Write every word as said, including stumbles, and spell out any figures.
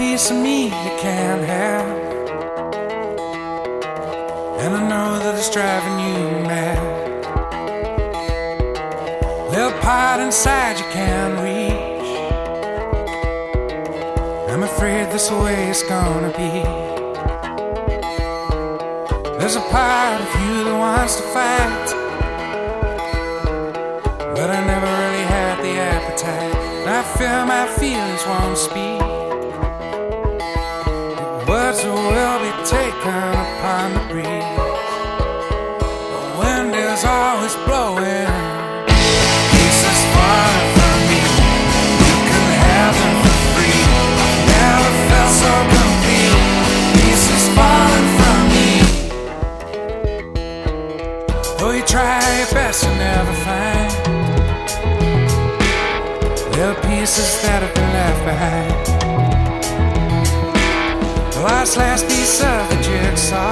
piece of me you can't have, and I know that it's driving you mad. Little part inside you can't reach. I'm afraid that's the way it's gonna be. There's a part of you that wants to fight, but I never really had the appetite. And I feel my feelings won't speak. Words will be taken upon the breeze. The wind is always blowing, pieces falling from me. You can have them for free. I've never felt so complete. Pieces falling from me. Though you try your best, you never find little pieces that have been left behind. The last, last piece of the jigsaw